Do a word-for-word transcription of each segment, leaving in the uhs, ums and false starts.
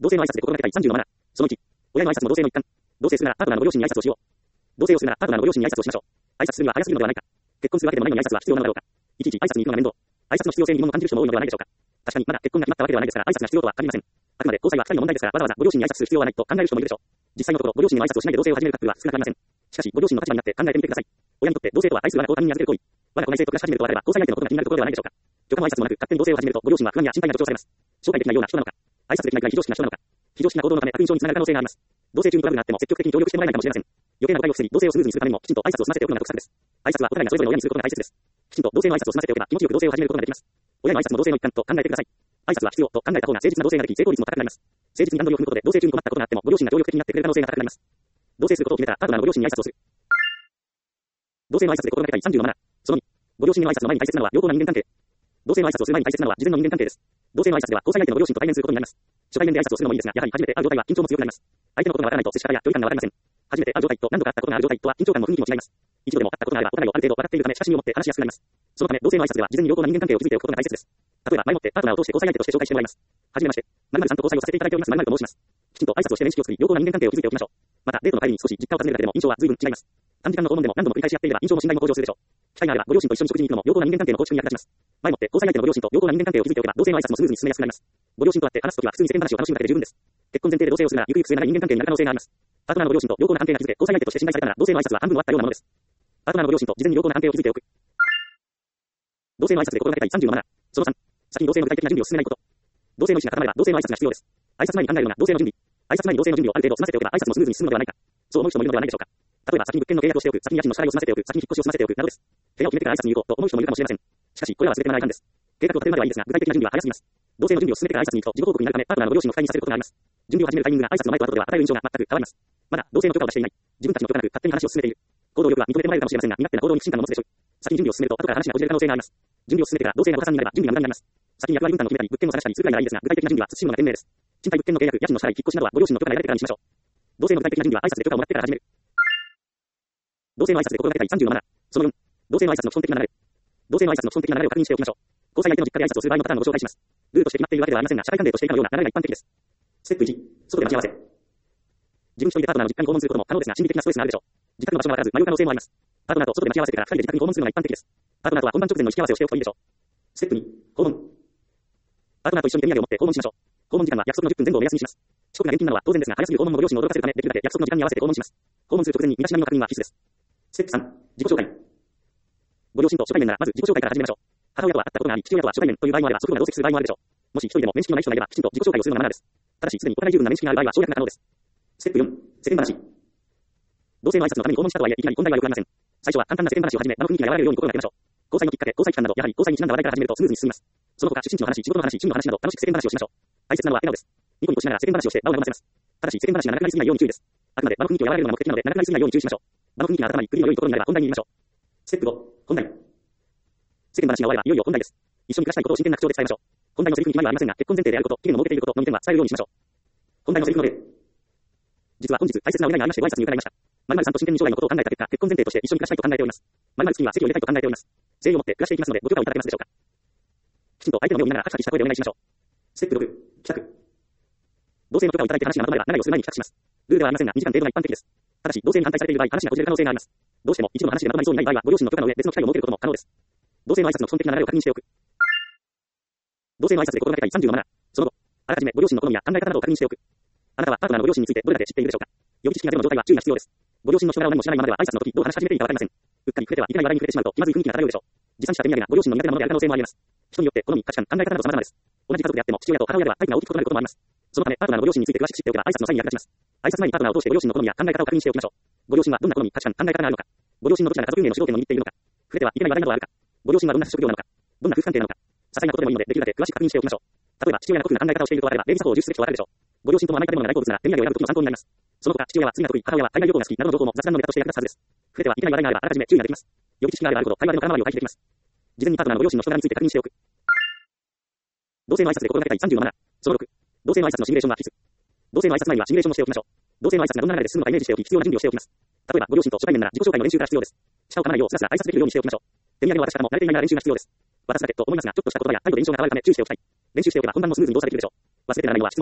同性の挨拶で心がけたいさんじゅうのマナー。そのいち、親の挨拶も同性の一環。同棲するならパートナーのご両親に挨拶をしよう。同棲をするならパートナーのご両親に挨拶をしましょう。挨拶するには早すぎるのではないか。結婚するわけでもないのに挨拶は必要なのだろうか。いちいち挨拶に行くのが面倒。挨拶の必要性に疑問を感じる人も多いのではないでしょうか。確かにまだ結婚が決まったわけではないですから挨拶が必要とは限りません。あくまで交際はふたりの問題ですからわざわざご両親に挨拶する必要はないと考える人もいるでしょう。実際のところご両親に挨拶をしないで同棲を始めるカップルは少なくありません。しかしご両親の立場になって考えてみてください。親にとって同棲とは愛する我が子を他人に預ける行為。我が子が異性と暮らし始めるとあれば交際相手のことが気になるところではないでしょうか。許可の挨拶もなく勝手に同棲を始めるとご両親は不安や心配が助長されます。紹介できないような人なのか、挨拶できないくらい非常識な人なのか、非常識な行動のため悪印象につながる可能性があります。同棲中にトラブルがあっても積極的に協力してもらえないかもしれません。余計な誤解を防ぎ、同棲をスムーズにするためにもきちんと挨拶を済ませておくのが得策です。挨拶はお互いがそれぞれの親にすることが大切です。きちんと同棲の挨拶を済ませておけば気持ちよく同棲を始めることができます。親の挨拶も同棲の一環と考えてください。挨拶は必要と考えた方が誠実な同棲ができ成功率も高くなります。誠実に段取りを踏むことで同棲中に困ったことがあってもご両親が協力的になってくれる可能性が高くなります。同棲することを決めたらパートナーのご両親に挨拶をする。同性の挨拶で心がけたいさんじゅうのマナー。そのに、ご両親の挨拶の前に大切なのは良好な人間関係。同性の挨拶をする前に大切なのは事前の人間関係です。同性の挨拶では交際相手のご両親と対面することになります。初対面で挨拶をするのもいいですが、やはり初めて会う状態は緊張も強くなります。相手のことがわからないと接し方や距離感がわかりません。初めて会う状態と何度か会ったことがある状態とは緊張感も雰囲気も違います。一度でも会ったことがあればお互いをある程度分かっているため親しみを持って話しやすくなります。そのため同性の挨拶では事前に良好な人間関係を築いておくことが大切です。例えば前もってパートナーを通して交際相手として紹介してもらいます。はじめまして、〇〇さんと交際をさせていただいております〇〇と申します。きちんと挨拶をして面識を作り良好な人間関係を築いておきましょう。またデートの帰りに少し実家を訪ねるだけでも印象は随分違います。短時間の訪問でも何度も繰り返しやっていれば印象も信頼も向上するでしょう。機会があればご両親と一緒に食事に行くのも良好な人間関係の構築に役立ちます。前もって交際相手のご両親と良好な人間関係を築いておけば同性の挨拶もスムーズに進めやすくなります。ご両親と会って話すときは普通に世間話を楽しむだけで十分です。結婚前提で同棲をするならゆくゆく末永い人間関係になる可能性があります。パートナーのご両親と良好な関係が築け交際相手として信頼されたなら同性の挨拶は半分終わったようなものです。パートナーのご両親と事前に良好な関係を築いておく。同性の挨拶で心がけたいさんじゅうのマナー。そのさん、先に同性の具体的な準備を進めないこと。同性の意思が固まれば同性の挨拶が必要です。挨拶前に考えるのが同性の準備。挨拶前に同性の準備をある程度済ませておけば挨拶もスムーズに進むのではないか。そう思う人もいるのではないでしょうか。例えば先に物件の契約をしておく、先に家賃の支払いを済ませておく、先に引っ越しを済ませておくなどです。部屋を決めてから挨拶に行こうと思う人もいるかもしれません。しかしこれは忘れてはないかんです。計画を立てるまではいいですが具体的な準備は早すぎます。同性の準備を進めてから挨拶に行くと自己報告になるためパートナーのご両親を不快にさせることがあります。準備を始めるタイミングが挨拶の前と後では与える印象が全く変わります。まだ同性の許可を出していない。自分たちの許可なく勝手に話を進めている。行動力は認めてもらえるかもしれませんが、身勝手な行動に不信感を持つでしょう。先に準備を進めると後から話がこじれる可能性があります。準備を進めてから同性が誤算になれば準備が無駄になります。先に役割分担を決めたり物件を探したりするくらいならいいですが、具体的な準備は慎むのが賢明です。賃貸物件の契約、家賃の支払い、引っ越しなどはご両親の許可が得られてからにしましょう。同性の具体的な準備は挨拶で許可をもらってから始める。同性の挨拶で心がけたいさんじゅうのマナー。そのよん、同性の挨拶の基本的な流れ。同性の挨拶の基本的な流れを確認しておきましょう。交際相手の実家で挨拶をする場合のパターンをご紹介します。ルールとして決まっているわけではありませんが、社会関係としていたのような流れが一般的です。ステップいち、外で待ち合わせ。自分一人でパートナーの実家に訪問することも可能ですが、心理的なストレスがあるでしょう。自宅の場所もわからず迷う可能性もあります。パートナーと外で待ち合わせてからふたりで自宅に訪問するのが一般的です。パートナーとは本番直前の意識合わせをしておくといいでしょう。ステップに、訪問。パートナーと一緒に手土産を持って訪問しましょう。訪問時間は約束のじゅっぷん前後を目安にします。遅刻が厳禁なのは当然ですが、早すぎる訪問もご両親を驚かせるため、できるだけ約束の時間に合わせて訪問します。訪問する直前に身だしなみの確認は必須です。ステップさん、自己紹介。ご両親と初対面ならまず自己紹介から始めましょう。母親とは会ったことがあり、父親とは初対面という場合もあれば、祖父が同席する場合もあるでしょう。もし一人でも面識のない人がいれば、きちんと自己紹介をするのがマナーです。ただし、すでにお互い十分な面識がある場合は省略が可能です。ステップよん、世間話。同性の挨拶のために訪問したとはいえ、いきなり本題はよくありません。最初は簡単な世間話を始め、場の雰囲気が和らぐように心がけましょう。交際のきっかけ、交際期間など、やはり交際にちなんだ話題から始めるとスムーズに進みます。その他、出身地の話、仕事の話、趣味の話など、楽しく世間話をしましょう。大切なのは笑顔です。ニコニコしながら世間話をして場を和ませます。ただし、世間話が長くなりすぎないように注意です。あくまで場の雰囲気を和らげるのが目的なので、長くなりすぎないように注意しましょう。場の雰囲気が温まり、クリの良いところになれば本題に入りましょう。ステップご、本題。世間話が終わればいよいよ本題です。一緒に暮らしたいことを真剣な口調で伝えましょう。本題のセリフに決まりはありませんが、結婚前提であること、期限の設けていることのに点は伝えるようにしましょう。本題のセリフの例。実は本日大切なお願いがありましてご挨拶に伺いました。〇〇さんと真剣に将来のことを考えた結果、結婚前提として一緒に暮らしたいと考えております。〇〇月には籍を入れたいと考えております。誠意を持って暮らしていきますので、ご許可をいただけますでしょうか。きちんと相手の目を見ながらカチカチした声でお願いしましょう。ステップろく、帰宅。同性の許可をいただいて話がまとまれば、長いをする前に帰宅します。ルールではありませんが、にじかん程度が一般的です。ただし、同性に反対されている場合、話がこじれる可能性があります。どうしても一度の話でまとまりそうにない場合は、ご両親の許可の上、別の機会を設けることも可能です。同性の挨拶の基本的な流れを確認しておく。同性の挨拶で心がけたいさんじゅうのマナー。その後、あらかじめご両親の好みや考え方などを確認しておく。あなたはパートナーのご両親についてどれだけ知っているでしょうか。予備知識がゼロの状態は注意が必要です。ご両親の人柄を何も知らないままでは挨拶の時どう話し始めていいかわかりません。うっかり触れてはいけない話題に触れてしまうと気まずい雰囲気が漂うでしょう。持参した手土産がご両親の苦手なものである可能性もあります。人によって好み、価値観、考え方など様々です。同じ家族であっても父親と母親ではタイプが大きく異なることもあります。そのためパートナーのご両親について詳しく知っておけば挨拶の際に役立ちます。挨拶前にパートナーを通してご両親の好みや考え方を確認しておきましょう。ご両親はどんな好み、価値観、考え方があるのか。ご両親のどちらが家族運営の主導権を握っているのか。触れてはいけない話題などはあるか。ご両親はどんな職業なのか。どんな夫婦関係なのか。些細なことでもいいのでできるだけ詳しく確認しておきましょう。例えば父親が得意な考え方をしているとあれば礼儀作法を重視すべきとわかるでしょう。ご両親とも甘い食べ物が大好物なら手土産を選ぶ時の参考になります。その他父親は釣りが得意、母親は海外旅行が好きなどの情報も雑談のネタとして役立つはずです。触れてはいけない話題があればあらかじめ注意ができます。予備知識があればあるほど会話での空回りを回避できます。事前にパートナーのご両親の人柄について確認しておく。同性の挨拶で心がけたいさんじゅうのマナー。そのろく、同性の挨拶のシミュレーションは必須。同性の挨拶前にはシミュレーションをしておきましょう。同性の挨拶がどんな流れで進むのかイメージしておき、必要な準備をしておきます。例えばご両親と初対面なら自己紹介の練習が必要です。舌を噛まないようスラスラ挨拶できるようにしておきましょう。手土産を渡し方も慣れていないなら練習が必要です。渡すだけと思いますが、ちょっとした言葉や態度で印象が変わるため注意しておきたい。練習しておけば本番もスムーズに動作できるでしょう。忘れてならないのは質問です。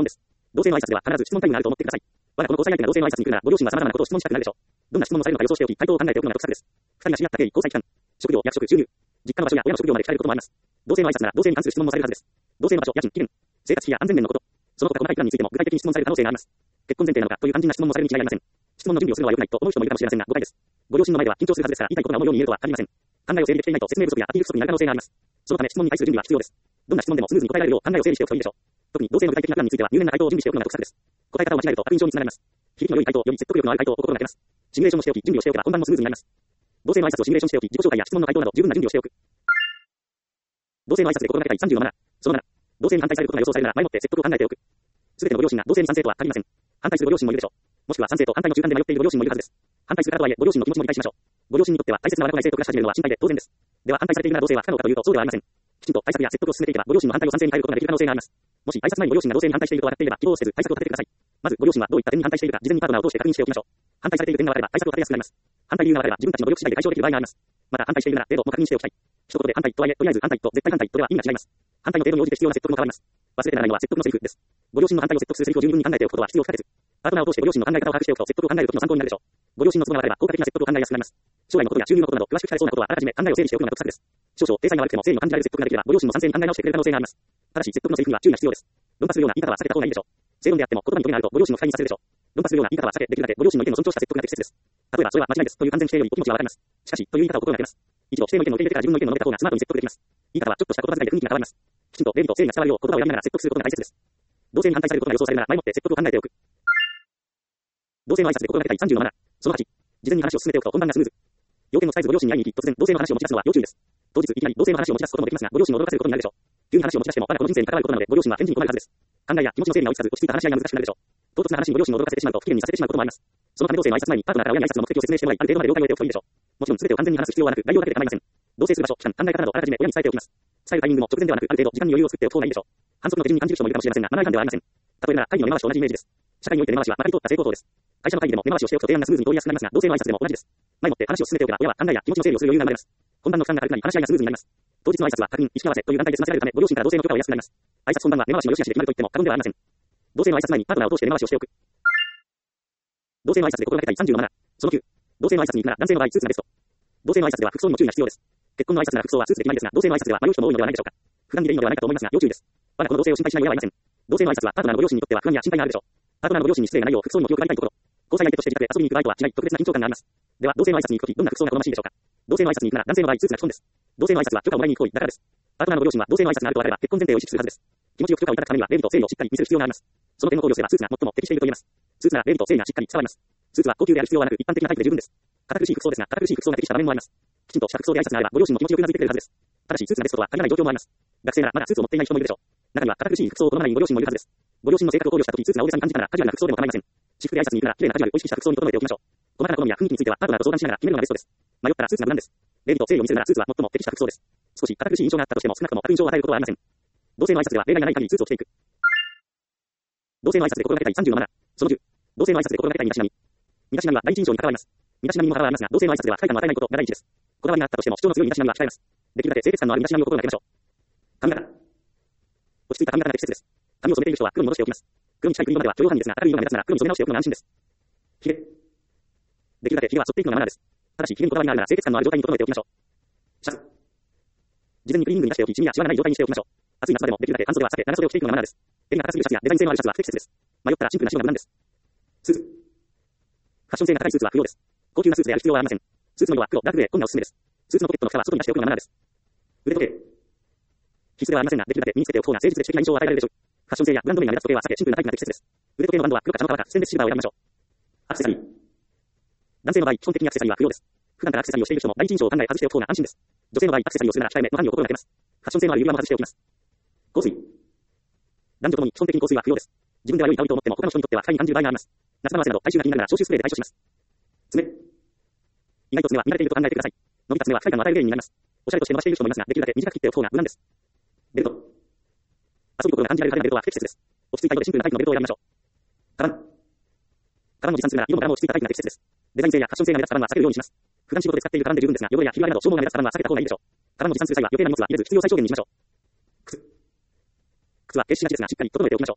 同性の挨拶では必ず質問タイムがあると思ってください。我がこの交際相手が同性の挨拶に来るなら、ご両親は様々なことを質問したくなるでしょう。どんな質問をされるのか予想しておき、回答を考えておくのが得策です。二人が知り合った経緯、交際期間、職業、役職、収入、実家の場所や親の職業まで聞かれることもあります。同性の挨拶なら同性に関する質問もされるはずです。同性の場所、家賃、期限、生活費や安全面のこと、その他細かいプランについても具体的に質問される可能性があります。結婚前提なのかという肝心な質問もされるに違いありません。質問の準備をするのは良くないと思う人もいるかもしれませんが、誤解です。ご両親の前では緊張するはずですから、言いたいことが思うように言えるとは限りません。考えを整理できていないと説明不足やアピール不足になる可能性があります。そのため質問に対する準備は必要です。どんな質問でもスムーズに答えられるよう考えを整理しておくといいでしょう。特に同性の具体的なプランについては入念な回答を準備しておくのが得策です。答え方を間違えると悪印象につながります。響きの良い回答、より説得力のある回答を心がけます。シミュレーションをしておき、準備をしておけば本番もスムーズになります。同性の挨拶をシミュレーションしておき、自己紹介や質問の回答など十分な準備をしておく。同性の挨拶で心がけたいさんじゅうのマナー。そのなな、同性に反対されることが予想されるなら前もって説得を考えておく。すべてのご両親が同性に賛成とは限りません。反対するご両親もいるでしょう。もしくは賛成と反対の中間で迷っているご両親もいるはずです。反対する方とはいえ、ご両親の気持ちも理解しましょう。ご両親にとっては大切な我が子が生徒を暮らし始めるのは心配で当然です。では反対されているなら同性は不可能かというとそうではありません。きちんと対策や説得を進めていけばご両親の反対を賛成に変えることができる可能性があります。もし挨拶前にご両親が同性に反対していると分かっていれば希望をせず対策を立ててください。まずご両親はどういった点に反対しているか事前にパートナーを通して確認しておきましょう。反対されている点が分かれば対策を立てやすくなります。反対理由が分かれば自分たちの努力次第で解消できる場合があります。また反対しているなら程度も確認しておきたい。一言で反対とはいえ、とりあえず反対と絶対反対とでは意味が違います。反対の程度に応じて必要な説得も変わります。忘れてならないのは説得のセリフです。ご両親の反対を説得するセリフを十分に考えておくことは必要不可欠。パートナーを通してご両親の考え方を把握しておくと説得を考えるときの参考になるでしょう。ご両親の都合が分かれば効果的な説得を考えやすくなります。将来のことや収入のことなど詳しく聞かれそうなことはあらかじめ考えを整理しておくのが得策です。少々体裁が悪くても誠意の感じられる説得ができればご両親も賛成に考え直してくれる可能性があります。ただし説得のセリフには注意が必要です。論破するような言い方は避けた方がいいでしょう。正論であっても言葉にトゲがあるとご両親を不快にさせるでしょう。論破するような言い方は避け、できるだけご両親の意見を尊重した説得が適切です。例えばそれは間違いですという完全否定よりお気持ちはわかります。しかしという言い方を心がけます。一度否定の意見を受け入れてから自分の意見を述べた方がスマートに説得できます。言い方はちょっとした言葉遣いで雰囲気が変わります。きちんと礼儀と誠意が伝わるよう言葉を選びながら説得することが大切です。同性に反対されることが予想されるなら前もって説得を考えておく。同性の挨拶で心がけたいさんじゅうのマナー。そのはち、事前に話を進めておくと本番がスムーズ。要件の伝えずご両親に会いに行き、突然同性の話を持ち出すのは要注意です。当日いきなり同性の話を持ち出すこともできますが、ご両親を驚かせることになるでしょう。急に話を持ち出してもまだこの人生に関わることなので、ご両親は返事に困るはずです。考えや気持ちの整理が追いつかず、落ち着いた話し合いが難しくなるでしょう。唐突な話にご両親を驚かせてしまうと不機嫌にさせてしまうこともあります。そのため同性の挨拶前にパートナーから親に挨拶の目的を説明してもらい、ある程度まで了解を得ておくといいでしょう。もちろん全てを完全に話す必要はなく、概要だけで構いません。同棲する場所、期間、考え方などあらかじめ親に伝えておきます。伝えるタイミングも直前ではなく、ある程度時間に余裕を作っておく方がいいでしょう。反則の手順に感じる人もいるかもしれませんが、マナー違反ではありません。例えば会議の根回しと同じイメージです。社会において根回しはまかり通った成功法です。会社の会議でも根回しをしておくと提案がスムーズに通りやすくなりますが、同性の挨拶でも同じです。前もって話を進めておけば親は考えや気持ちの整理をする余裕が生まれます。本番の負担が軽くなり話し合いがスムーズになります。当日の挨拶は確認、意識合わせという段階で済ませられるため、ご両親から同性の許可を得やすくなります。挨拶本番は根回しの良し悪しで決まると言っても過言ではありません。同性の挨拶前にパートナーを通して根回しをしておく。同性の挨拶で心がけたいさんじゅうのマナー。そのきゅう、同性の挨拶に行くなら男性の場合スーツがベスト。同性の挨拶では服装にも注意が必要です。結婚の挨拶なら服装はスーツで決まりですが、同性の挨拶では迷う人も多いのではないでしょうか。不安にでいいのではないかと思いますが、要注意です。我がこの同性を心配しない親はいません。同性の挨拶はパートナーのご両親にとっては不安や心配があるでしょう。パートナーのご両親に失礼がないよう服装にも気を配りたいところ。交際相手として自宅へ遊びに行く場合とは違い、特別な緊張感があります。では、同性の挨拶に行くとき、どんな服装が好ましいでしょうか。同性の挨拶に行くなら男性の場合スーツが基本です。同性の挨拶は許可をもらいに行く行為だからです。パートナーのご両親は同性の挨拶があると分かれば結婚前提を意識するはずです。気持ちよく許可をいただくためには礼儀と誠意をしっかり見せる必要があります。その点を考慮すればスーツが最も適していると言えます。スーツなら礼儀と誠意がしっかり伝わります。スーツは高級である必要はなく一般的なタイプで十分です。堅苦しい服装ですが、堅苦しい服装が適した場面もあります。きちんとした服装で挨拶があればご両親も気持ちよくうなずいてくれるはずです。ただしスーツがベストとは限らない状況もあります。学生ならまだスーツを持っていない人もいるでしょう。中には堅苦しい服装を好まないご両親もいるはずです。ご両親の性格を考慮したときスーツが大げさに感じたらカジュアルな服装でも構いません。私服で挨拶に行くなら綺麗なカジュアルを意識した服装に整えておきましょう。細かな好みや雰囲気についてはパートナーと相談しながら決めるのがベストです。迷ったらスーツが無難です。礼儀と誠意を見せるならスーツは最も適した服装です。少し堅苦しい印象があったとしても少なくとも悪印象を与えることはありません。同性の挨拶では例外がない限りスーツを着ていく。同性の挨拶で心がけたいさんじゅうのマナー。そのじゅう、同性の挨拶で心がけたい身だしなみ。身だしなみは第一印象に関わります。身だしなみも関わりますが、同性の挨拶では不快感を与えないことが第一です。こだわりがあったとしても主張の強い身だしなみは控えます。できるだけ清潔感のある身だしなみを心がけましょう。髪型。落ち着いた髪型が適切です。髪を染めている人は黒に戻しておきます。黒に近い黒色までは許容範囲ですが、明るい色が目立つなら黒に染め直しておくのが安心です。ひげ。できるだけひげは剃っていくのがマナーです。ただしひげにこだわりがあるなら清潔感のある状態に整えておきましょう。シャツ。事前にクリーニングに出しておき、シミやシワがない状態にしておきましょう。暑い夏場でもできるだけ半袖は避け、長袖を着ていくのがマナーです。襟が硬すぎるシャツやデザイン性のあるシャツは不適切です。迷ったらシンプルな白が無難です。スーツ。ファッション性が高いスーツは不要です。高級なスーツである必要はありません。スーツの色は黒、ダークグレー、紺がおすすめです。スーツのポケットの蓋は外に出しておくのがマナーです。腕時計。必須ではありませんが、できるだけ身につけておく方が誠実で知的な印象を与えられるでしょう。ファッション性やブランド名が目立つ時計は避け、シンプルなタイプが適切です。腕時計のバンドは黒か茶の皮かステンレスシルバーを選びましょう。アクセサリー。男性の場合、基本的にアクセサリーは不要です。普段からアクセサリーをしている人も第一印象を考え外しておく方が安心です。女性の場合、アクセサリーをするなら控えめの範囲を心がけます。ファッション性のある指輪も外しておきます。香水。男女ともに基本的に香水は不要です。自分では良い香りと思っても他の人にとっては不快に感じる場合があります。夏場の汗など体臭が気になるなら消臭スプレーで対処します。爪。意外と爪は見られていると考えてください。伸びた爪は不快感の与える原因になります。おしゃれとして伸ばしている人もいますが、できるだけ短く切っておく方が無難です。ベルト。遊び心が感じられる派手なベルトは不適切です。落ち着いた色でシンプルなタイプのベルトを選びましょう。カバン。カバンを持参するなら色も柄も落ち着いたタイプが適切です。デザイン性やファッション性が目立つカバンは避けるようにします。普段仕事で使っているカバンで十分ですが、汚れやひび割れなど消耗が目立つカバンは避けた方がいいでしょう。カバンを持参する際は余計な荷物は入れず必要最小限にしましょう。靴。靴は決しがちですがしっかり整えておきましょう。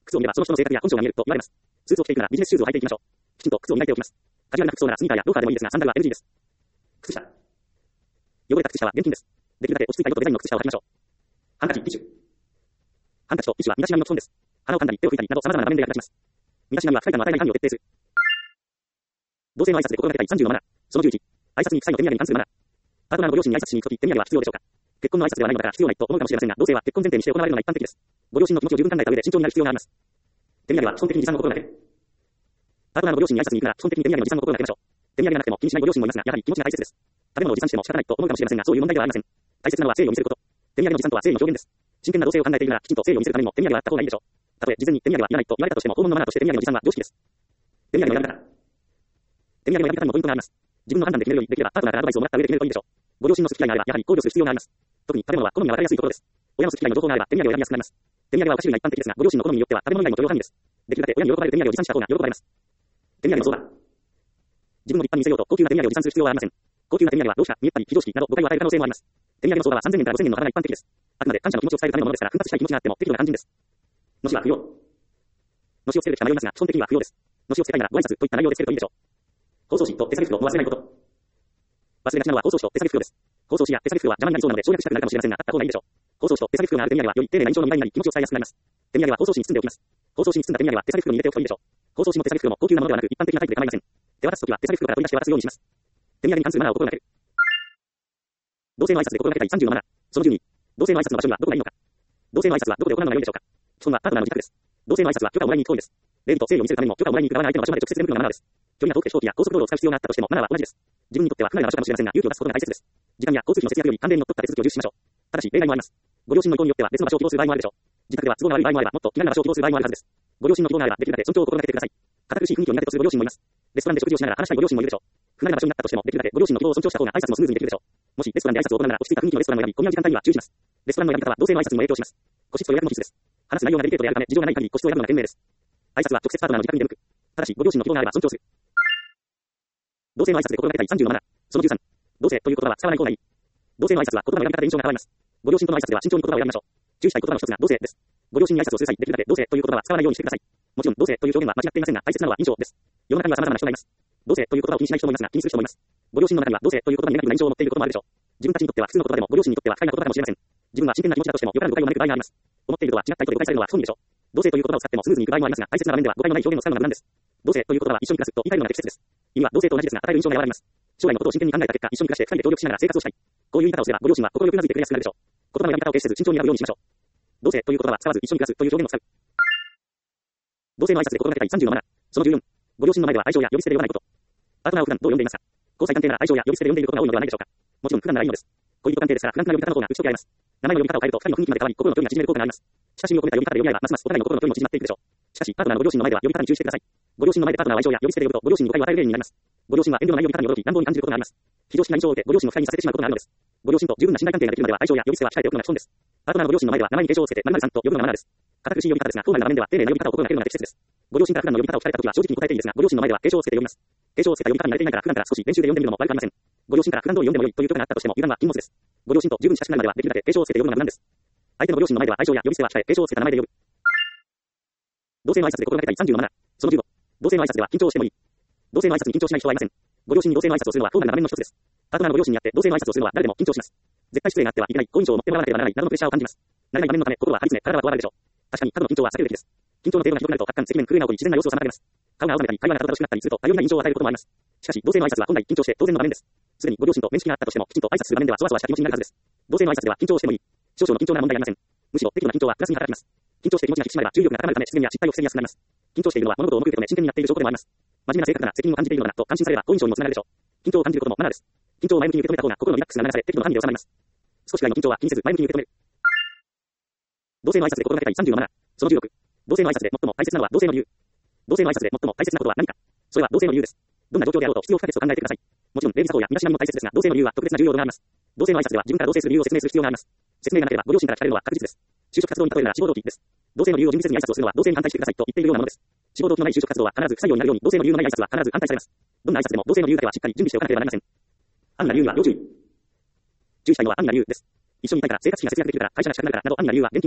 靴を見ればその人の性格や根性が見えると言われます。スーツを着ていくならビジネスシューズを履いていきましょう。きちんと靴を磨いておきます。カジュアルな服装ならスニーカーやローカーでもいいですが、サンダルは エヌジー です。靴下。汚れた靴下は厳禁です。できるだけ落ち着いた色とデザインの靴下を履きましょう。ハンカチ、ティッシュ。ハンカチとティッシュは身だしなみの基本です。鼻を噛んだり手を拭いたりなど様々な場面で役立ちます。身だしなみは不快感の与えない範囲を徹底する。同性の挨拶で心がけたいさんじゅうのマナー。そのじゅういち。挨拶に記載の手土産に関するマナー。パートナーのご両親に挨拶しに行くとき手土産は必要でしょうか。結婚の挨拶ではないのだから必要ないと思うかもしれませんが、同性は結婚前提にして行われるのが一般的です。ご両親の気持ちを十分考えた上で慎重になる必要があります。手土産は基本的に持参を心がける。パートナーのご両親に挨拶に行くなら基本的に手土産の持参を心がけましょう。手土産がなくても気にしないご両親もいますが、やはり気持ちが大切です。食べ物を持参しても仕方ないと思うかもしれませんが、そういう問題ではありません。大切なのは誠意を見せること。手土産の持参とは誠意の表現です。真剣な同性を考えているならきちんと誠意を見せるためにも手土産はあった方がいいでしょう。たとえ事前に手土産はいらないと言われたとしても、訪問のマナーとして手土産の持参は常識です。手土産の選び方。手土産の選び方にもポイントがあります。自分の判断で決めるよりできればパートナーからアドバイスをもらった上で決めるといいでしょう。ご両親の好き嫌いがあればやはり考慮する必要があります。特に食べ物は好みが分かりやすいところです。親の好き嫌いの情報があれば手土産を選びやすくなります。手土産はお菓子類が一般的ですが、ご両親の好みによっては食べ物以外も許容範囲です。できるだけ親に喜ばれる手土産を持参した方が喜ばれます。手土産の相談。自分の立派に見せようと高級な手土産を持参する必要はありません。高級な手土産はどうした見えたり非常識など誤解を与える可能性もあります。手土産の相場はさんぜんえんからごせんえんの幅が一般的です。あくまで感謝の気持ちを伝えるためのものですから、奮発したい気持ちがあっても適度な肝心です。のしは不要。のしをつけるべきか迷いますが、基本的には不要です。のしをつけたいならご挨拶といった内容でつけるといいでしょう。包装紙と手提げ袋を忘れないこと。忘れがちなのは包装紙と手提げ袋です。包装紙や手提げ袋は邪魔になりそうなので省略したくなるかもしれませんが、あった方がいいでしょう。包装紙と手提げ袋がある手土産はより丁寧な印象の見栄えになり気持ちを伝えやすくなります。手土産は包装紙に包んでおきます。包装紙に包んだ手土産は手提げ袋に入れておくといいでしょう。包装紙も手提げ袋も高級なものではなく一般的なタイプで構いません。手渡すときは手提げ袋から取り出して渡すようにします。手土産に関するマナーを心がける。同性の挨拶で心がけたいさんじゅうのマナー。そのじゅうに。同性の挨拶の場所にはどこがいいのか。同性の挨拶はどこで行うのが良いでしょうか。基本はパートナーの自宅です。同性の挨拶は許可をもらいに行く行為です。礼儀と誠意を見せるためにも許可をもらいに行く側の相手の場所まで直接出向くのがマナーです。距離が遠くて飛行機や高速道路を使う必要があったとしてもマナーは同じです。自分にとっては不慣れな場所かもしれませんが、勇気を出すことが大切です。時間や交通費の節約より慣例にのっとった手続きを重視しましょう。ただし例外もあります。ご両親の意向によっては別の場所を希望する場合もあるでしょう。自宅では都合が悪い場合もあればもっと気軽な場所を希望する場合もあるはずです。ご両親の希望があればできるだけ尊重を心がけてください。堅苦しい雰囲気を苦手とするご両親もいます。レストランで食事をしながら話したいご両親もいるでしょう。不慣れな場所になったとしてもできるだけご両親の希望を尊重した方が挨拶もスムーズにできるでしょう。もしレストランで挨拶を行うなら落ち着いた雰囲気のレストランを選び、混み合う時間帯には注意します。レストランの選び方は同性の挨拶にも影響します。個室と予約の必須です。話す内容がデリケートであるため事情がない限り個室を選ぶのが賢明です。挨拶は直接パートナーの自宅に出向く。ただしご両親の希望があれば尊重する。同性の挨拶で心がけたいさんじゅうのマナー。そのじゅうさん。同性という言葉は使わない方がいい。同性の挨拶は言葉の選び方で印象が変わります。ご両親との挨拶では慎重に言葉を選びましょう。注意したい言葉の一つが同性です。ご両親に挨拶をする際、できるだけ同性という言葉は使わないようにしてください。もちろん同性という表現は間違っていませんが、大切なのは印象です。世の中には様々な人がいます。同性という言葉を気にしない人もいますが、気にする人もいます。ご両親の中には同性という言葉にネガティブな印象を持っていることもあるでしょう。自分たちにとっては普通の言葉でもご両親にとっては不快な言葉かもしれません。自分は真剣な気持ちだとしてもよからぬ誤解を招く場合があります。思っているとは違った意図で誤解されるのは不本意でしょう。同性という言葉を使ってもスムーズにいく場合もありますが、大切な場面では誤解のない表現を使うのが無難です。同性という言葉は一緒に暮らすと言い換えるのが適切です。意味は同性と同じですが与える印象が和らぎます。将来のことを真剣に考えた結果、一緒に暮らしてふたりで協力しながら生活をしたい。こういう言い方をすればご両親は心よくうなずいてくれやすくなるでしょう。言葉の選び方を決せず慎重に選ぶようにしましょう。同性という言葉は使わず一緒に暮らすという表現を使う。同性の挨拶で心がけたいさんじゅうのマナー。そのじゅうよん。ご両親の前では愛称や呼び捨てで呼ばないこと。パートナーを普段どう呼んでいますか。交際関係なら愛称や呼び捨てで呼んでいることが多いのではないでしょうか。もちろん普段ならいいのです。恋人関係ですからフランクな呼び方の方が打ち解け合います。名前の呼び方を変えるとふたりの雰囲気まで変わり心の距離が縮める効果があります。親しみを込めた呼び方で呼び合えばますますお互いの心の距離も縮まっていくでしょう。しかしパートナーのご両親の前では呼び方に注意してください。ご両親の前でパートナーを愛称や呼び捨てで呼ぶとご両親に誤解を与える例になります。ご両親は遠慮のない呼び方に驚き乱暴に感じることがあります。非常識な印象を受けご両親の不快にさせてしまうことがあるのです。ご両親と十分な信頼関係ができるまでは愛称や呼び捨ては控えておくのが基本です。パートナーのご両親の前では名前に継承をつけて〇〇さんと呼ぶのがマナーです。堅苦しい呼び方ですが、当該の場面では丁寧な呼び方を心がけるのが適切です。ご両親から普段の呼び方を聞かれたときは正直に答えていいですが、ご両親の前では継承をつけて呼びます。継承をつけた呼び方に慣れていないから普段から少し練習で呼んでみるのも悪くありません。ご両親から普段通り呼んでも良いという許可があったとしても油断は禁物です。ご両親と十分親しくなるまではできるだけ継承をつけて呼ぶのが無難です。相手のご両親の前では愛称や呼び捨ては控え、継承をつけた名前で呼ぶ。同性の挨拶で心がけたいさんじゅうのマナー。そのじゅうご。同性の挨拶では緊張してもいい。同性の挨拶に緊張しない人はいません。ご両親に同性の挨拶をするのはフォーマルな場面の一つです。パートナーのご両親にあって同性の挨拶をするのは誰でも緊張します。絶対失礼があってはいけない、好印象を持ってもらわなければならないなどのプレッシャーを感じます。慣れない場面のため心は張り詰め、体はこわばるでしょう。確かに過度の緊張は避けるべきです。緊張の程度がひどくなると発汗、赤面、震えが起こり自然な様子を妨げます。顔が青ざめたり、会話がたどたどしくなったりすると、多様な印象を与えることもあります。しかし、同性の挨拶は本来緊張して当然の場面です。すでにご両親と面識があったとしても、きちんと挨拶する場面ではそわそわした気持ちになるはずです。同性の挨拶では緊張をしてもいい。少々の緊張なら問題ありません。むしろ適度な緊張はプラスに働きます。緊張して気持ちが引き締まれば重力が高まるため失言や失態を防ぎやすくなります。緊張しているのは物事を重く受け止め真剣にやっている証拠でもあります。真面目な性格な責任を感じているのだなと感心されれば好印象にもつながるでしょう。緊張を感じることもマナーです。緊張を前向きに受け止めた方が心のリラックスが流され適度な範囲で収まります。少しぐらいの緊張は気にせず前向きに受け止める。同性の挨拶で心がけたいさんじゅうのマナー。そのじゅうろく。同性の挨拶で最も大切なのは同性の理由。同性の挨拶で最も大切なことは何か。それは同性の理由です。どんな状況であろうと必要不可欠と考えてください。もちろん礼儀作法や身だしなみも大切ですが、同性の理由は特別な重要度があります。同性の挨拶では自分から同棲する理由を説明する必要があります。説明がなければご両親から聞かれるのは確実です。就職活動に例えるなら志望動機です。同性の理由を準備せずに挨拶をするのは同性に反対してくださいと言っているようなものです。志望動機のない就職活動は必ず不採用になるように同性の理由のない挨拶は必ず反対されます。どんな挨拶でも同性の理由だけはしっかり準備しておかなければなりません。安易な理由には要注意。注意したいのは安易な理由です。一緒にいたいから生活費が節約できるから会社がしたくなるからなど安易な理由は厳禁です。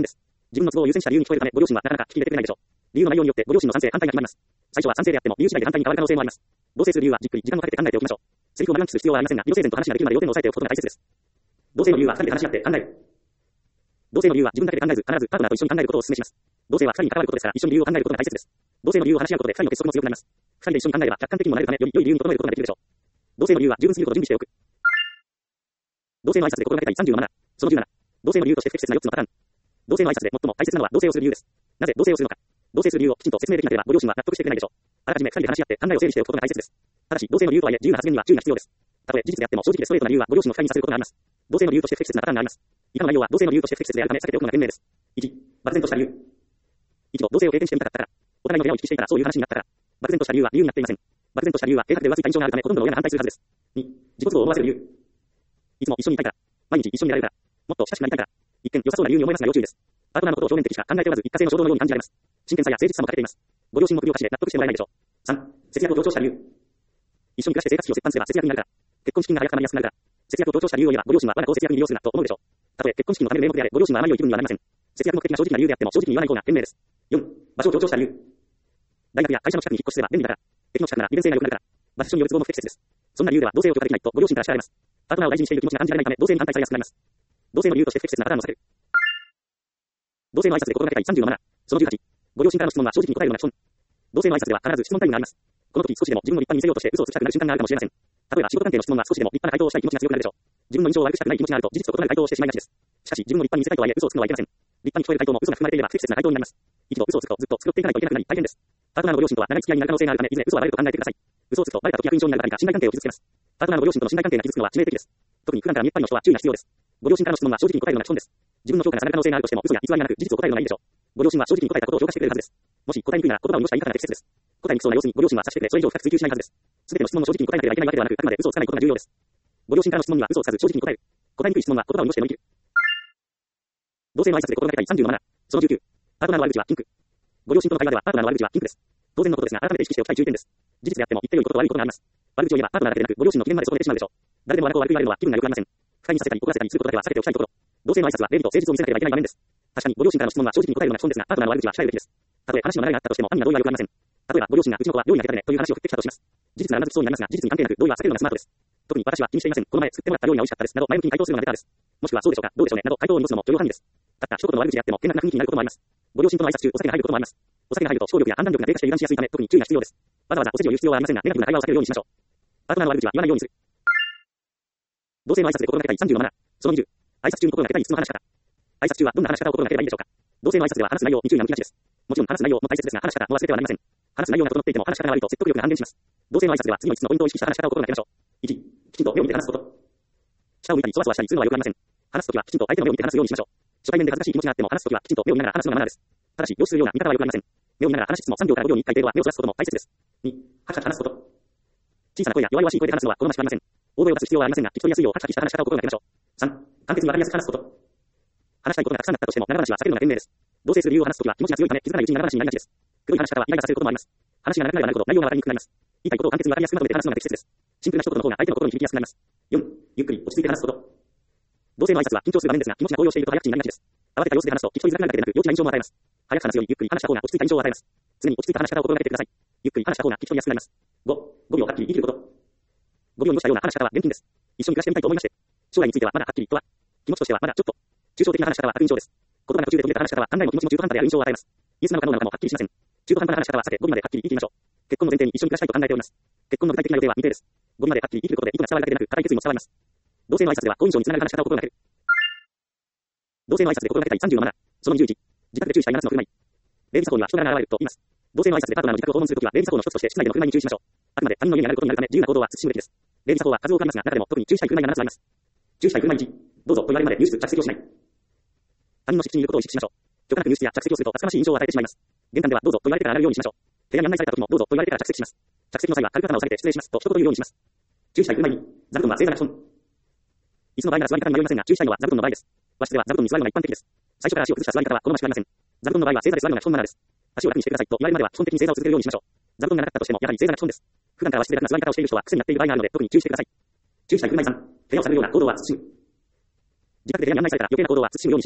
自分の都合を優先した理由に聞こえるため、ご両親はなかなか聞き入れてくれないでしょう。理由の内容によってご両親の賛成、反対が決まります。最初は賛成であっても、理由次第で反対に変わる可能性もあります。同棲する理由はじっくり時間をかけて考えておきましょう。セリフを長くする必要はありませんが、理路整然と話ができるまで要点を押さえておくことが大切です。同棲の理由はふたりで話し合って考える。同棲の理由は自分だけで考えず、必ずパートナーと一緒に考えることをお勧めします。同棲はふたりに関わることですから、一緒に理由を考えることが大切です。同棲の理由を話し合うことでふたりの結束も強くなります。ふたりで一緒に考えれば客観的にもなれるため、より良い理由に整えることができるでしょう。同棲の理由は十分すぎることを準備しておく。同棲の挨拶で心がけたいさんじゅうなな。そのじゅうなな。同棲の理由として不適切なよっつのパターン。同棲の挨拶で最も大切なのは同棲をする理由です。なぜ同棲をするのか。同棲する理由をきちんと説明できなければご両親は納得してくれないでしょう。あらかじめふたりで話し合って考えを整理しておくことが大切です。ただし、同棲の理由とはいえ自由な発言には注意が必要です。たとえ事実であっても正直でストレートな理由はご両親を不快にさせることがあります。同棲の理由として不適切なパターンがあります。以下の内容は同棲の理由として不適切であるため避けておくのが賢明です。いち、漠然とした理由。いちと同棲を経験してみたかったから。お互いの部屋を行き来していたらそういう話になったから。漠然とした理由は理由になっていません。漠然とした理由は計画で浮ついた印象があるためほとんどの親が反対するはずです。に、自己都合を思わせる理由。いつも一緒にいたいから。毎日一緒にいられるから。もっと親しくなりたいから。一見良さそうな理由に思えますが要注意です。パートナーのことを表面的しか考えておらず一過性の衝動のように感じられます。真剣さや誠実さも欠けています。ご両親も首をかしげ納得してもらえないでしょう。さん、節約を強調した理由。一緒に暮らして生活費を折半すれば節約になるから。結婚資金が早く貯まりやすくなるから。節約を強調した理由を言えばご両親は我が子を節約に利用するなと思うでしょう。たとえ結婚資金のための名目であれご両親はあまり良い気分にはなりません。節約目的な正直な理由であっても正直に言わない方が賢明です。よん、場所を強調した理由。大学や会社の近くに引っ越しすれば便利だから。駅の近くなら利便性が良くなるから。場所による都合も不適切です。そんな理由では同棲を許可できないとご両親から叱られます。パートナーを大事にしている気持ちが感じられないため同棲に反対されやすくなります。同棲の理由として不適切なパターンを避ける。同棲の挨拶で心がけたいさんじゅうなな。そのじゅうはち。ご両親からの質問は正直に答えるような質問。同棲の挨拶では必ず質問タイムがあります。この時少しでも自分を立派に見せようとして嘘をつきたくなる瞬間があるかもしれません。例えば仕事関係の質問は少しでも立派な回答をしたい気持ちが強くなるでしょう。自分の印象を悪くしたくない気持ちがあると事実と異なる回答をしてしまいがちです。しかし自分の立派に見せたいとはいえ嘘をつくのはいけません。立派に聞こえる回答も嘘が含まれていれば不適切な回答になります。一度嘘をつくとずっと作っていかないといけなくなり大変です。パートナーのご両親とは長い付き合いになる可能性があるためいずれ嘘はバレると考えてください。嘘をつくとバレた時悪印象になるばかりか信頼関係を傷つけます。パートナーのご両親との信頼関係が傷つくのは致命的です。特に普段から見えっ張りの人は注意が必要です。ご両親からの質問は正直に答えるような質問です。自分の評価が下がる可能性があるとしても嘘や偽りがなく事実を答えるのがいいでしょう。ご両親は正直に答えたことを評価してくれるはずです。もし答えにくいなら言葉を濁した言い方が適切です。答えにくそうな様子にご両親は察してくれそれ以上深く追求しないはずです。すべての質問を正直に答えなければいけないわけではなくあくまで嘘をつかないことが重要です。ご両親からの質問には嘘をつかず正直に答える。答えにくい質問は言葉を濁して乗り切る。同性の挨拶で心がけたいさんじゅうなな。そのじゅうきゅう。パートナーの悪口はピンク。ご両親との会話ではパートナーの悪口はピンクです。当然のことですが改めて意識しておきたい注意点です。事実であっても言って良いことと悪いことがあります。悪口を言えばパートナーだけでなくご両親の機嫌まで損ねてしまうでしょう。誰でもあなたを悪く言われるのは気分が良くありません。不快にさせたり怒らせたりすることだけは避けておきたいところ。同性の挨拶は礼儀と誠実を見せなければいけない場面です。確かにご両親からの質問は正直に答えるような質問ですがパートナーの悪口は控えるべきです。たとえ話の流れがあったとしても犯人は同意はよくありません。例えばご両親がうちの子は料理が下手でねという話を振ってきたとします。事実ならずそうになりますが事実に関係なく同意は避けるのがスマートです。特に私は気にしていません。この前作ってもらった料理が美味しかったですなど前向きに回答するのがベターです。もしくはそうでしょうかどうでしょうねなど回答を濁すのも許容範囲です。たった一言の悪口であっても険悪な雰囲気になることもあります。ご両親との挨拶中お酒が入ることもあります。お酒が入ると思考力や判断力が低下して油断しやすいため特に注意が必要です。わざわざお世辞を言う必要はありませんがネガティブな会話を避けるようにしましょう。パートナーの悪口は言わないようにする。同性の挨拶で心がけたいさんじゅうなな。そのにじゅう。挨拶中に心がけたいいつつの話し方。挨拶中はどんな話し方を心がければいいでしょうか。同性の挨拶では話す内容に注意が向きがちです。もちろん話す内容も大切ですが話し方も忘れてはなりません。話す内容が整っていても話し方が悪いと説得力が半減します。同性の挨拶では次のいつつのポイントを意識した話し方を心がけましょう。いち、きちんと目を見て話すこと。下を向いたりそわそわしたりするのはよくありません。話すときはきちんと相手の目を見て話すようにしましょう。初対面で恥ずかしい気持ちがあっても話すときはきちんと目を見ながら話すのがマナーです。ただし、凝視するような見方はよくありません。目を見ながら話しつつもさんびょうからごびょうにいっかい程度は目をそらすことも大切です。に、ハキハキ話すこと。小さな声や弱々しい声で話すのは好ましくありません。大声を出す必要はありませんが、聞き取りやすいようハキハキした話し方を心がけましょう。さん、簡潔にわかりやすく話すこと。話したいことがたくさんあったとしても長話は避けるのが賢明です。同棲する理由を話すときは気持ちが強いため気づかないうちに長話になりがちです。黒い話し方はイライラさせることもあります。話が長くなればなるほど内容がわかりにくくなります。言いたいことを簡潔にわかりやすくまとめて話すのが適切です。シンプルな一言の方が相手の心に響きやすくなります。よん、ゆっくり落ち着いて話すこと。同性の挨拶は緊張する場面ですが気持ちが高揚していると早口になりがちです。慌てた様子で話すと聞き取りづらくなるだけでなく幼稚な印象も与えます。早く話すよりゆっくり話した方が落ち着いた印象を与えます。常に落ち着いた話し方を心がけてください。ゆっくり話した方が聞き取りやすくなります。ご、ごびょうはっきり言い切ること。ごびょうに落ちたような話し方は厳禁です。一緒に暮らしてみたいと思いまして。将来についてはまだはっきりとは。気持ちとしてはまだちょっと。抽象的な話し方は悪印象です。言葉が途中で途切れた話し方は考えも気持ちも中途半端である印象を与えます。イエスなのかノーなのかもはっきりしません。中途半端な話し方は避け語尾まではっきり言い切りましょう。結婚の前提に一緒に暮らしたいと考えております。結婚の具体的な予定は未定です。語尾まではっきり言い切ることで意図が伝わるだけでなく固い決意も伝わります。同性の挨拶では好印象につながる話し方を心がける。同性の挨拶で心がけたいさんじゅうなな。そのにじゅういち。自宅で注意したいななつの振る舞い。礼儀作法には人柄が現れると言います。同性の挨拶でパートナーの自宅を訪問するときは礼儀作法の一つとして室内での振る舞いに注意しましょう。あくまで他人の家にあることになるため自由な行動は慎むべきです。礼儀作法は数多くありますが中でも特に注意したい振る舞いがななつあります。注意したい振る舞いいち。どうぞと言われるまで入室着席をしない。他人の敷地にいることを意識しましょう。許可なく入室や着席をすると厚かましい印象を与えてしまいます。玄関ではどうぞと言われてから上がるようにしましょう。部屋に案内された時もどうぞと言われてから着席します。着席の際は軽く頭を下げて失礼しますと一言言うようにします。注意したい振る舞いに。座布団は正座が基本。いつの場合なら座り方に迷いませんが注意したいのは座布団の場合です。和室では座布団に座るのが一般的です。最初から足を崩した座り方は好ましくありません。座布団の場合は正座で座るのが基本マナーです。足を楽にしてくださいと言われるまでは基本的に正座を続けるようにしましょう。座布団がなかったとしてもやはり正座が基本です。普段から和室で楽な座り方をしている人は癖になっている場合があるので特に注意してください。注意したい振る舞いさん。部屋を探るような行動は慎む。自宅で部屋に案内されたら余計な行動は慎むようにしましょう。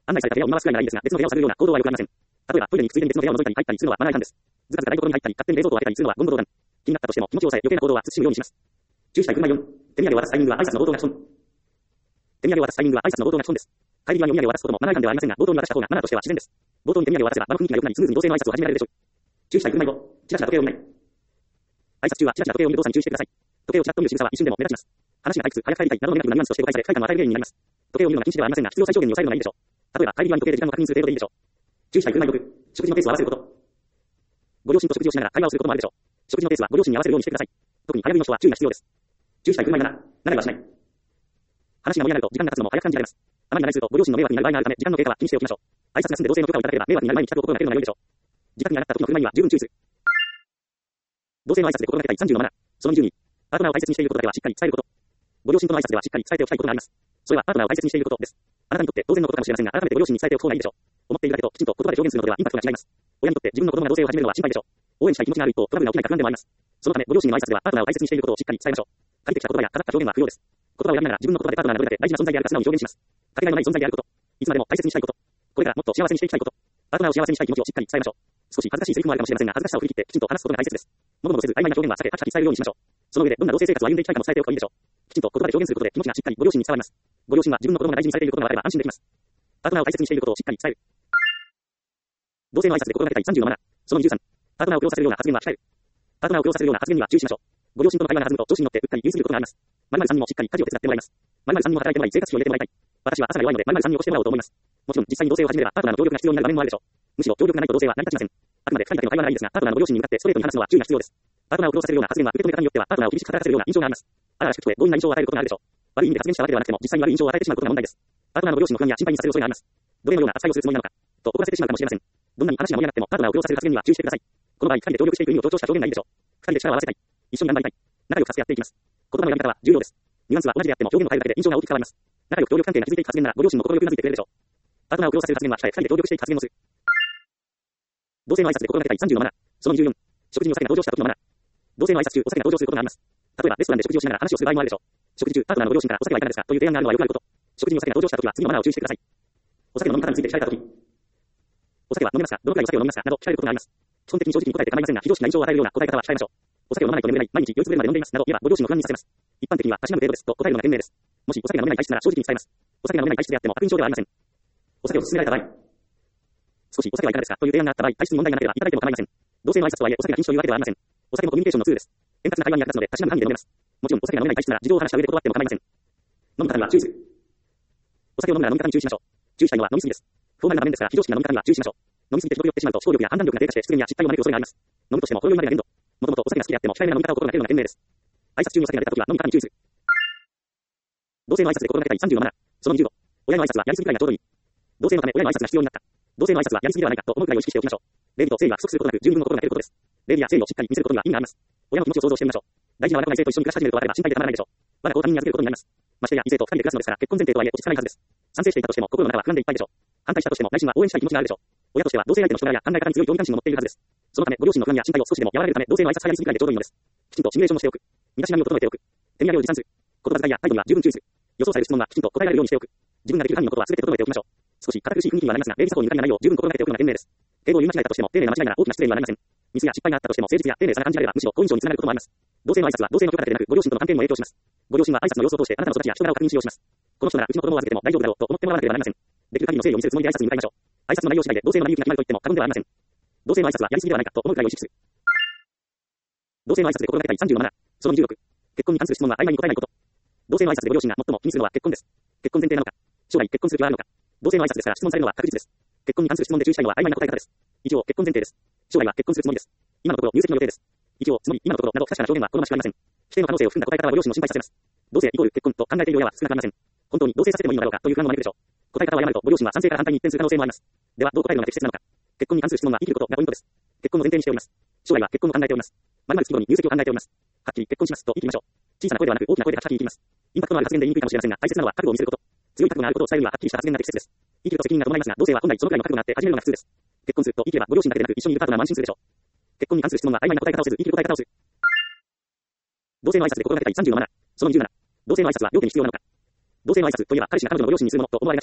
案内された部屋を見回すくらいならいいですが、別の部屋を探るような行動はよくありません。例えば、トイレについでに別の部屋を覗いたり入ったりするのはマナー違反です。ずかずか台所に入ったり、勝手に冷蔵庫を開けたりするのは言語道断。気になったとしても、気持ちを抑え、余計な行動は慎むようにします。注意したい車よん。手土産を渡すタイミングは挨拶の冒頭が基本。手土産を渡すタイミングは挨拶の冒頭が基本です。帰り際にお土産を渡すこともマナー違反ではありませんが、冒頭に渡した方がマナーとしては自然です。冒頭に手土産を渡せば場の雰囲気が良くなり、スムーズに同性の挨拶を始められるでしょう。注意したい車ご。チラチラ時計を見ない。挨拶中はチラチラ時計を見る動作に注意してください。時計をチラッと見る仕草は一瞬でも目立ちます。話が退屈、早く帰りたいなどのネガティブなニュアンスとして誤解され、快感を与える原因になります。時計を見るのが禁止ではありませんが、必要最小限に抑えるのがいいでしょう。例えば、帰り際に時計で時間を確認する程度でいいでしょう。注意したい車ろく。食事のペースを合わせること。ご両親と食事をしながら会話をすることもあるでしょう。食事のペースはご両親に合わせるようにしてください。特に早食いの人は注意が必要です。注意したい車なな。慣れはしない。話が盛り上がると時間が経つのも早く感じられます。あまり慣れするとご両親の迷惑になる場合があるため、時間の経過は気にしておきましょう。挨拶が済んで同性の許可をいただければ迷惑になる前に帰宅を心がけるのが良いでしょう。自宅に上がった時の車には十分注意する。同性の挨拶で心がけたいさんじゅうのマナー。そのにじゅうに。パートナーを大切にしていることだけはしっかり伝えること。ご両親との挨拶ではしっかり伝えておきたいことがあります。それはパートナーを大切にしていることです。あなたにとって当然のことかもしれませんが、改めてご両親に伝えておく方がいいでしょう。思っているだけときちんと言葉で表現するのではインパクトが違います。親にとって自分の子供が同性を始めるのは心配でしょう。応援したい気持ちがある一方、トラブルが起きないか不安でもあります。そのため、ご両親の挨拶ではパートナーを大切にしていることをしっかり伝えましょう。書いてきた言葉や語った表現は不要です。言葉を選びながら自分の言葉でパートナーがどれだけ大事な存在であるか素直に表現します。かけがえのない存在であること。いつまでも大切にしたいこと。これからもっと幸せにしていきたいこと。パートナーを幸せにしたい気持ちをしっかり伝えましょう。少し恥ずかしいセリフもあるかもしれませんが、恥ずかしさを振り切ってきちんと話すことが大切です。ものものせず曖昧な表現は避け、はきはき伝えるようにしましょう。その上で、どんな同性生活を歩んでいきたいかも伝えておくといいでしょう。きちんと言葉で表現することで気持ちがしっかりご両親に伝わります。ご両親は自分の子供が大事にされていることが分かれば安心できます。パートナーを大切にしていることをしっかり伝える。同性の挨拶で心がけたいさんじゅうのマナー。そのにじゅうさん。パートナーを強させるような発言は控える。パートナーを強させるような発言には注意しましょう。ご両親との会話が弾むと調子に乗って打ったり言い過ぎることがあります。〇〇さんにもしっかり家事を手伝ってもらいます。〇〇さんにも働いてもらい生活費を入れてもらいたい。私は朝が弱いので〇〇さんに起こしてもらおうと思います。もちろん実際に同性を始めればパートナーの協力が必要になる場面もあるでしょう。むしろ協力がないと同性は成り立ちません。あくまでふたりだけの会話ならいいですが、パートナーのご両親に向かってストレートに話すのは注意が必要です。パートナーを強させるような発言は受け止め方によってはパートナーを厳しく働かせるような印象があります。あららしくて強引な印象を与えることがあるでしょう。悪い意味で発言したわけではなくても実際に悪い印象を与えてしまうことが問題です。パートナーのご両親の不安や心配にさせる恐れがあります。どれのような扱いをするつもりなのかと怒らせてしまうかもしれません。どんなに話が盛り上がってもパートナーを強させる発言には注意してください。この場合、ふたりで協力していく意味を強調した表現がいいでしょう。ふたりで力を合わせたい。一緒に頑張りたい。仲良く助け合っていきます。言葉の選び方は重要です。ニュアンスは同じであっても表現を変えるだけで印象が大きく変わります。仲良く協力関係が築いていく発言ならご両親も心よくうなずいてくれるでしょう。パートナーを強させる発言は控え、ふたりで協力していく発言をする。同性の挨拶で心がけたいさんじゅうのマナー。そのにじゅうよん。食事にお酒が登場した時のマナー。同性の挨拶中、お酒が登場することがあります。例えば、レストランで食事をしながら話をする場合もあるでしょう。食事中、パートナーのご両親からお酒はいかがですかという提案があるのはよくあること。食事にお酒が登場した時は次のマナーを注意してください。お酒の飲み方について聞かれた時、お酒は飲めますかどのくらいお酒を飲みますかなど聞かれることがあります。基本的に正直に答えて構いませんが、非常識な印象を与えるような答え方は控えましょう。お酒を飲まないと眠れない、毎日酔いつぶれるまで飲んでいますなど言えばご両親の不安にさせます。一般的にはたしなむ程度ですと答えるのが賢明です。もしお酒が飲めない体質なら正直に伝えます。お酒が飲めない体質であっても悪印象ではありません。お酒を勧められた場合、少しお酒はいかがですかという提案があった場合、体質に問題がなければいただいても構いません。同性の挨拶とはいえお酒が禁止というわけではありません。お酒もコミュニケーションのツールです。円滑な会話に役立つのでたしなむ範囲で飲めます。もちろんお酒が飲めない体質なら事情を話した上で断っても構いません。飲む方には注意する。お酒を飲むなら飲み方に注意しましょう。注意したいのは飲みすぎです。フォーマルな場面ですが非常識な飲み方には注意しましょう。飲みすぎて広く酔ってしまうと思考力や判断力が低下して失言や失態を招く恐れがあります。飲むとしても程よいまでが限度。もともとお酒が好きであっても控えめな飲み方を心がけるのが賢明です。挨拶中にお酒が出た時は飲み方に注意する。同性の挨拶で心がけたいさんじゅうのマナー。そのにじゅうご。親の挨拶はやりすぎくらいがちょうどいい。同性のため親の挨拶が必要になった。同性の挨拶はやりすぎではないかと思うくらいを意識しておきましょう。礼儀と誠意は不足することなく十分の心がけることです。礼儀や誠意をしっかり見せることには意味があります。親の気持ちを想像してみましょう。大事な我が子が異性と一緒に暮らし始めると分かれば心配でたまらないでしょう。我が子を他人に預けることになります。ましてや異性と二人で暮らすのですから結婚前提とはいえ落ち着かないはずです。賛成していたとしても心の中は不安でいっぱいでしょう。反対したとしても内心は応援したい気持ちがあるでしょう。親としては同性相手の人柄や考え方に強い同義関心を持っているはずです。そのためご両親の不安や心配を少しでも和らげるため同性の挨拶はやりすぎくらいでちょうどいいのです。きちんとシミュレーションをしておく。身だしなみを整えておく。手土産を持参する。言葉遣いや態度には十分注意する。予想される質問はきちんと答えられるようにしておく。自分ができる範囲のことは全て整えておきましょう。少し堅苦しい雰囲気にはなりますが、礼儀作法に抜かりがないよう十分心がけておくのが賢明です。敬語を言い間違えたとしても丁寧な間違いなら大きな失礼にはなりません。ミスや失敗があったとしても誠実や丁寧さが感じられればむしろ好印象につながることもあります。同性の挨拶は同性の許可だけでなくご両親との関係にも影響します。ご両親は挨拶の様子を通してあなたの育ちや人柄を確認しようします。この人ならうちの子供を預けても大丈夫だろうと思ってもらわなければなりません。できる限りの誠意を見せるつもりで挨拶に向かいましょう。挨拶の内容次第で同性の成り行きが決まると言っても過言ではありません。同性の挨拶はやりすぎではないかと思うくらいを意識する。同性の挨拶で心がけたいさんじゅうのマナー。そのにじゅうろく。結婚に関する質問は曖昧に答えないこと。同性の挨拶でご両親が最も気にするのは結婚です。結婚前提なのか、将来結婚する気はあるのか。同性の挨拶ですから質問されるのは確実です。結婚に関する質問で注意したいのは曖昧な答え方です。一応結婚前提です。将来は結婚するつもりです。今のところ入籍の予定です。一応つまり今のところなど不確かな表現は好ましくありません。否定の可能性を含んだ答え方はご両親を心配させます。同性イコール結婚と考えている親は少なくありません。本当に同性させてもいいのだろうかという不安を招くでしょう。答え方を誤るとご両親は賛成から反対に一転する可能性もあります。ではどう答えるのが適切なのか。結婚に関する質問は生きることがポイントです。結婚を前提にしております。将来は結婚を考えております。まるまる月後に入籍を考えております。はっきり結婚しますと言い切りましょう。小さな声ではなく大きな声ではっきり言います。インパクトのある発言で言いにくいかもしれませんが大切なのは覚悟を見せること。強い覚悟があることを伝えるにははっきりした発言が適切です。生きると責任が伴いますが同性は本来そのくらいの覚悟があって始めるのが普通です。結婚すると言い切ればご両親だけでなく一緒にいるパートナーも安心するでしょう。結婚に関する質問は曖昧な答え方をせず生きる答え方をする。同性の挨拶で心がけたいさんじゅうのマナー。そのにじゅうなな。同性の挨拶は両家に必要なのか。同性の挨拶といえば彼氏が彼女のご両親にするものと思われがちです。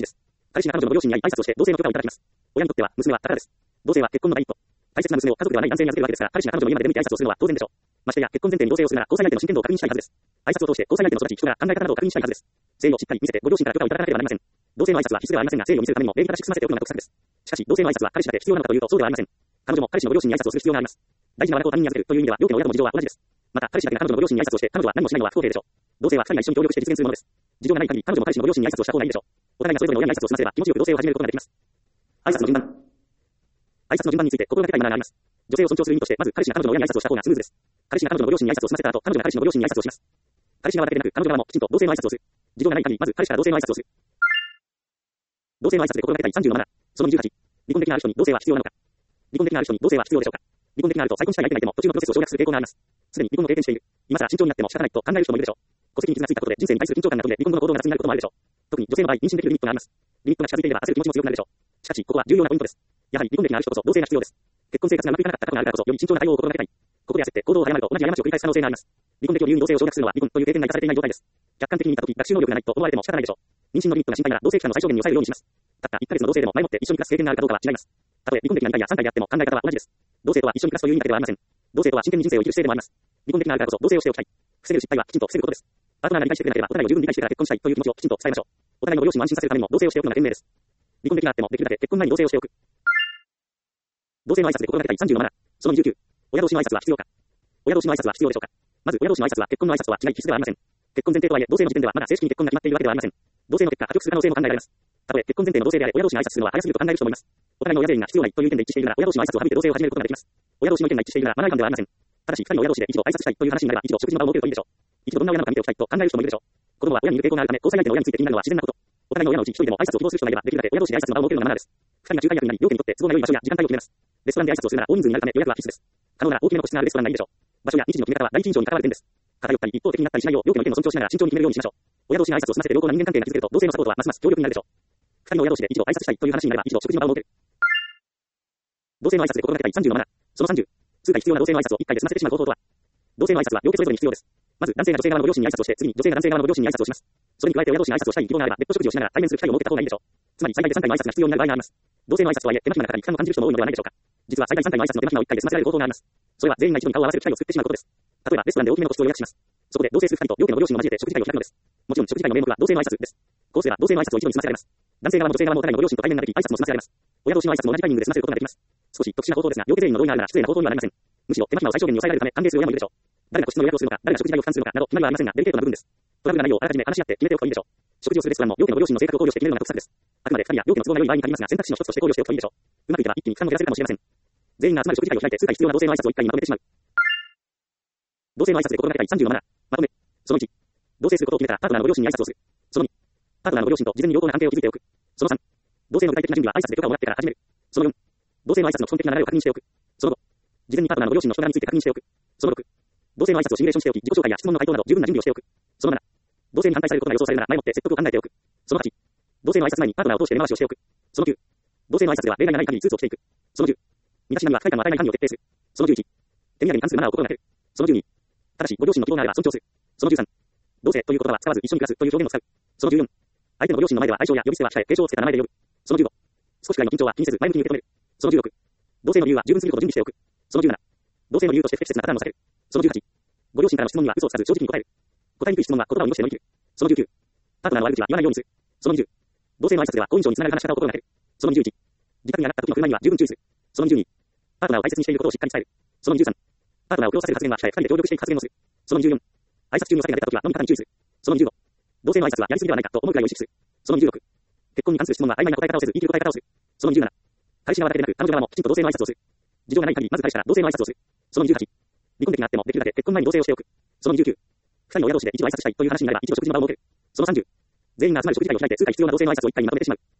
彼氏が彼女のご両親に会い挨拶をして同棲の許可をいただきます。親にとっては、娘は宝です。同棲は結婚の第一歩。大切な娘を家族ではない男性に預けるわけですが、彼氏が彼女の家まで出向いて挨拶をするのは当然でしょう。ましてや、結婚前提に同棲をするなら、交際相手の真剣度を確認したいはずです。挨拶を通して交際相手の育ち、人が考え方などを確認したいはずです。誠意をしっかり見せて、ご両親から許可をいただかなければなりません。同棲の挨拶は必須ではありませんが、誠意を見せるためにも礼儀正しく済ませておくのが得策です。しかし、同棲の挨拶は彼氏だけ必要なのかというと、そうではありません。彼女も彼氏のご両親に挨拶をする必要があります。大事な我が子を他人に預けるという意味では、両家の親とも事情は同じです。また、彼氏だけが彼女のご両親に挨拶をして、彼女は何もしないのは不公平でしょう。同棲は二人が一緒に協力して実現するものです。事情がない限り、彼女も彼氏のご両親に挨拶をした方がいいでしょう。お互いがそれぞれの親に挨拶を済ませれば、気持ちよく同棲を始めることができます。挨拶の順番。挨拶の順番について心がけたいマナーがあります。女性を尊重する意味として、まず彼氏が彼女の親に挨拶をした方がスムーズです。彼氏が彼女のご両親に挨拶を済ませた後、彼女が彼氏のご両親に挨拶をします。彼氏側だけでなく、彼女側もきちんと同性の挨拶をする。事情がない限り、まず彼氏から同性の挨拶をする。同性の挨拶で心がけたいさんじゅうのマナー。そのにじゅうはち。離婚的なある人に同性は必要なのか。離婚的なある人に同性は必要でしょうか。離婚的なあると再婚したい相手がいても途中のプロセスを省略する傾向があります。すでに離婚を経験している。今更慎重になっても仕方ないと考える人もいるでしょう。戸籍に傷がついたことで人生に対する緊張感が取れ、離婚後の行動が雑になることもあるでしょう。特に女性の場合、妊娠できるリミットがあります。リミットが近づいていれば焦る気持ちも強くなるでしょう。しかし、ここは重要なポイントです。やはり離婚歴がある人こそ同性が必要です。結婚生活がうまくいかなかった過去があるからこそ、より慎重な対応を心がけたい。ここで焦って行動を誤ると同じ過ちを繰り返す可能性があります。離婚歴を理由に同性を省略するのは離婚という経験が生かされていない状態です。客観的に見たとき、学習能力がないと思われても仕方ないでしょう。妊娠のリミットが心配なら同性期間の最小限に抑えるようにします。たったいっかげつの同性でも前もって一緒に暮らす経験があるかどうかは違います。たとえ離婚歴がにかいやさんかいであっても考え方は同じです。同性とは一緒に暮らすという意味だけではありません。同性とは真剣に人生を生きる姿勢でもあります。離婚歴があるからこそ同性をしておきたい。防げる失敗はきちんと防ぐことです。パートナーが理解してくれなければお互いを十分に理解してから結婚したいという気持ちをきちんと伝えましょう。お互いのご両親を安心させるためにも同棲をしておくのが賢明です。離婚歴があってもできるだけ結婚前に同棲をしておく。同棲の挨拶で心がけたいさんじゅうのマナー。そのにじゅうきゅう。親同士の挨拶は必要か。親同士の挨拶は必要でしょうか。まず親同士の挨拶は結婚の挨拶とは違い必須ではありません。結婚前提とはいえ同棲の時点ではまだ正式に結婚が決まっているわけではありません。同棲の結果、破局する可能性も考えられます。たとえ結婚前提の同棲であれ親同士に挨拶するのは早すぎると考える人もいます。お互いの親全員が必要ないという意見で一致しているなら親同士の挨拶を省いて同棲を始めることができます。親同士の意見が一致しているならマナー違反ではありません。ただし、二人の親同士で一度挨拶したいという話になれば一度食事の場を設けるといいでしょう。一度どんな親なのか見ておきたいと考える人もいるでしょう。子供は親にいる傾向があるため、交際相手の親について気になるのは自然なこと。お互いの親のうち一人でも挨拶を希望する人がいれば、できるだけ親同士で挨拶の場を設けるのがマナーです。二人が仲介役になり、両家にとって都合が良い場所や時間帯を決めます。レストランで挨拶をするなら大人数になるため予約は必須です。可能なら大きめの個室があるレストランがいいでしょう。場所や日時の決め方は第一印象に関わる点です。偏ったり一方的になったりしないよう両家の意見を尊重しながら慎重に決めるようにしましょう。親同士の挨拶を済ませて良好な人間関係が築けると同性のサポートはますます強力になるでしょう。二人の親同士で一度挨拶したいという話になれば一度食事の場を設ける。同性の挨拶で心がけたいさんじゅうのマナー。そのさんじゅう。数回必要な同性の挨拶を一回で済ませてしまう方法とは。同性の挨拶は両家それぞれに必要です。まず男性が女性側のご両親に挨拶をして、次に女性が男性側のご両親に挨拶をします。それに加えて親同士に挨拶をしたい希望があれば別途食事をしながら対面する機会を設けた方がいいでしょう。つまり最大でさんかいの挨拶が必要になる場合があります。同性の挨拶とはいえ手間暇な方に負担を感じる人も多いのではないでしょうか。実は最大さんかいの挨拶の手間暇をいっかいで済ませられる方法があります。それは全員が一度に顔を合わせる機会を作ってしまうことです。例えばレストランで大きめの個室を予約します。そこで同棲するふたりと両家のご両親を交えて食事会を開くのです。もちろん食事会の名目は同性の挨拶です。こうすれば同性の挨拶を一度に済ませられます。男性側も女性側もお互いのご両親と対面ができ挨拶も済ませられます。親同士の挨拶も同じタイミングで済ませることができます。少し特殊な方法ですが、両家全員の同意があるなら失礼な方法にはなりません。むしろ手間暇を最小限に抑えられるため歓迎する親もいるでしょう。誰が個室の予約をするのか、誰が食事代を負担するのかなど決まりはありませんが、デリケートな部分です。トラブルがないようあらかじめ話し合って決めておくといいでしょう。食事をするレストランも両家のご両親の性格を考慮して決めるのが得策です。あくまでふたりや両家の都合が良い場合に限りますが、選択肢の一つとして考慮しておくといいでしょう。うまくいけば一気に負担を減らせるかもしれません。全員が集まる食事会を開いて数回必要な同性の挨拶を一回にまとめてしまう。同性の挨拶で心がけたいさんじゅうのマナー。まとめ。そのいち。同棲することを決めたらパートナーのご両親に挨拶をする。そのに。パートナーのご両親と事前に良好な関係を築いておく。そのさん。同性の具体的な準備は挨拶で許可をもらってから始める。そのよん。同性の挨拶の基本的な流れを確認しておく。そのご。事前にパートナーのご両親の人柄について確認しておく。そのろく。同性の挨拶をシミュレーションしておき、自己紹介や質問の回答など十分な準備をしておく。そのなな。同性に反対されることが予想されるなら前もって説得を考えておく。そのはち。同性の挨拶前にパートナーを通して根回しをしておく。そのきゅう。同性の挨拶では例外がない限りスーツを着ていく。そのじゅう。身だしなみは不快感を与えない範囲を徹底する。そのじゅういち。手土産に関するマナーを心がける。そのじゅうに。ただし、ご両親の希望があれば尊重する。そのじゅうさん。同性という言葉は使わず一緒に暮らすという表現を使う。そのじゅうよん。相手のご両親の前では愛称や呼び捨ては控え、敬称をつけた名前で呼ぶ。そのじゅうご。少しくらいの緊張は気にせず前向きに受け止める。そのじゅうろく。同性の理由は十分すぎるほど準備しておく。そのじゅうなな。同性の理由として不適切なパターンを避ける。そのじゅうはち。ご両親からの質問には嘘をつかず正直に答える。答えにくい質問は言葉を濁して乗り切る。そのじゅうきゅう。パートナーの悪口は言わないようにする。そのにじゅう。同性の挨拶では好印象につながる話し方を心がける。そのにじゅういち。自覚が上がった時の不満には十分注意する。そのにじゅうに。パートナーを大切にしていることをしっかり伝える。そのにじゅうさん。パートナーを強させる発言は控え、二人で協力していく発言をする。そのにじゅうよん。挨拶中にお酒が出た時は飲み方に注意する。そのにじゅうご。同性の挨拶はやりすぎではないかと思うくらいを意識する。そのにじゅうろく。結婚に関する質問は曖昧な答え方をせず言い切る答え方をする。そのにじゅうなな。彼氏側だけでなく彼女側もきちんと同性の挨拶をする。事情がない限りまず彼氏から同性の挨拶をする。そのにじゅうはち。離婚歴があってもできるだけ結婚前に同棲をしておく。そのにじゅうきゅう。二人の親同士で一度挨拶したいという話になれば一度食事の場を設ける。そのさんじゅう。全員が集まる食事会を開いて数回必要な同性の挨拶を一回にまとめてしまう。